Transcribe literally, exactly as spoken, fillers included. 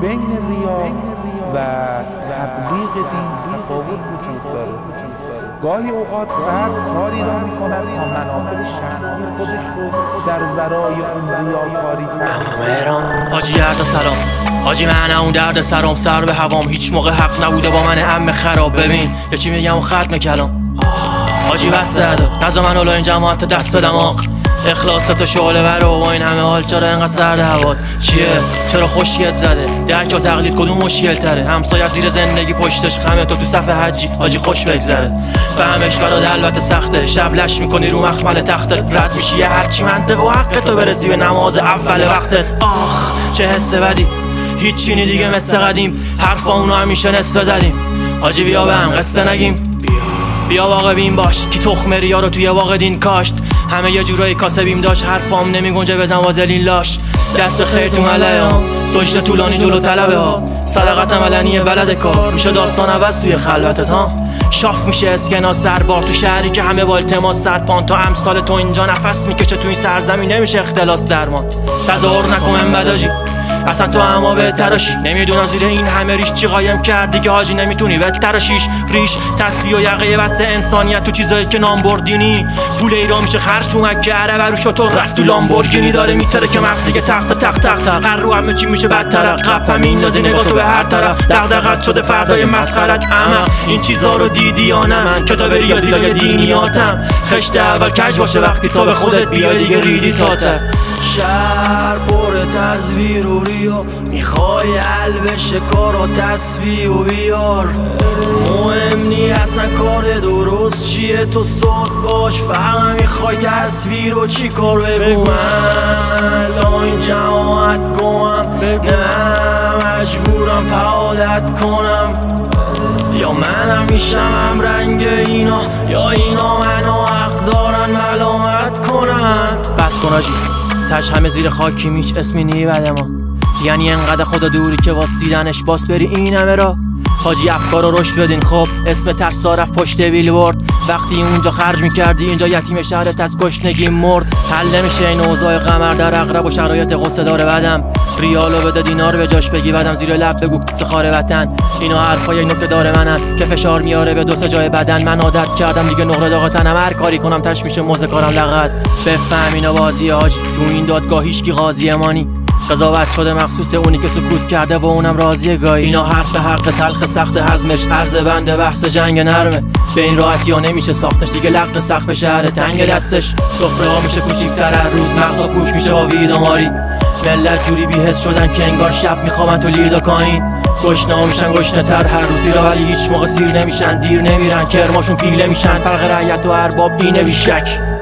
بین ریا و تبلیغ دین تفاوت وجود داره. گاهی اوقات فرد کاری را میکند تا منافع شخصی خودش رو در ورای اون ریاکاری مهران حاجی عرض سلام حاجی، من اون درد سرام سر به هوام، هیچ موقع حق نبوده با من عم خراب. ببین یه چی میگم و ختم کلام حاجی بس زده نزا من اولا این جماعت دست به دماغ، اخلاص تا شعله برو با این همه حال چرا اینقدر سرد هوات چیه؟ چرا خوشیت زده؟ درک و تقلید کدوم مشکل تره؟ همسایه زیر زندگی پشتش خمه، تو تو صفحه حجی حاجی خوش بگذره. فهمش برات البته سخته، شب لش میکنی رو مخمل تختت، رد میشی یه هرچی منطق و حق تو برسی به نماز اول وقتت. آخ چه حس بدی، هیچی نی دیگه مثل قدیم، حرفا اونو همیشه نصف زدیم. حاجی بیا به هم قصه نگیم، بیا واقع بین باش کی تخم ریا رو توی واقع دین کاشت. همه یه جورایی کاسبیم داشت، حرفام نمی گنجه بزن وازلین لاش. دست به خیر تو ملعه ها، سجده طولانی جلو طلبه ها، صدقت ملنی بلد کار میشه داستان عوض توی خلوتت ها. شاف میشه اسکنا سربار تو شهری که همه با التماس سرپان، تا امثال تو اینجا نفس میکشه تو این سرزمین نمیشه اختلاس درمان. تظاهر نکن من بداجی اصلا تو اما به تراشی، نمیدونم زیر این همه ریش چی قایم کرد دیگه حاجی، نمیتونی به تراشیش ریش تسبیح و یقه بس انسانیت تو چیزایی که نام بردینی. پول ایران میشه خرج تو مکه عرب رو شطور رفت تو لامبورگینی، داره میتره که مغز دیگه تخت تخت تخت هر رو همه چی میشه بدتر، قپ هم میندازی نگاه تو به هر طرف، دغدغت شده فردای مسخرت اما این چیزا رو دیدی یا نه؟ من کتاب ریاضی دینیاتم خشت اول کج باشه وقتی تو به خودت بیای دیگه ریدی تاته. شهر پر تصویر و ریو، میخوای حل بشه کار و تصویر و بیار، مهم نی اصلا کار درست چیه، تو صد باش فهم میخوای تصویر و چی کار. بگو من الان این جماعت گمم، نه مجبورم پعادت کنم، یا من همیشم هم رنگ اینا، یا اینا منو حق دارن ملامت کنن. بس کن آجی تش همه زیر خاکیم، هیچ اسمی نی بده ما، یعنی انقدر خدا دوری که واسیدنش باس بری این همه را. حاجی افکار رو رشد بدین، خب اسم ترسا رفت پشت بیلبورد، وقتی اونجا خرج میکردی اینجا یتیم شهرت از گشنگی مرد. حل نمیشه این اوضاع قمر در اقرب و شرایط قصه داره بدم، ریالو بده دینار به جاش بگی بدم زیر لب بگو سخار وطن. اینا حرفای نکته داره منن که فشار میاره به دو سه جای بدن، من عادت کردم دیگه نقره داغ تنم، هر کاری کنم تش میشه موزه کارم لغت. بفهم اینا بازی حاجی، تو این دادگاه هیچ کی قاضی مانی، قضاوت شده مخصوص اونی که سکوت کرده و اونم راضیه گاهی. اینا حرف حق تلخ سخت هضمش، عرض بنده بحث جنگ نرمه، به این راحتی ها نمیشه ساختش دیگه، لق سقف شهر تنگ دستش، سفره ها میشه کوچیک‌تر هر روز، مغزا پوش میشه با وید و ماری. ملت جوری بی‌حس شدن که انگار شب میخوابن تو لید و کاین، گشنه ها میشن گشنه تر هر روزی را، ولی هیچ موقع سیر نمیشن، دیر نمیرن کرماشون پیله میشن، فرق رعیت و ارباب اینه بیشک.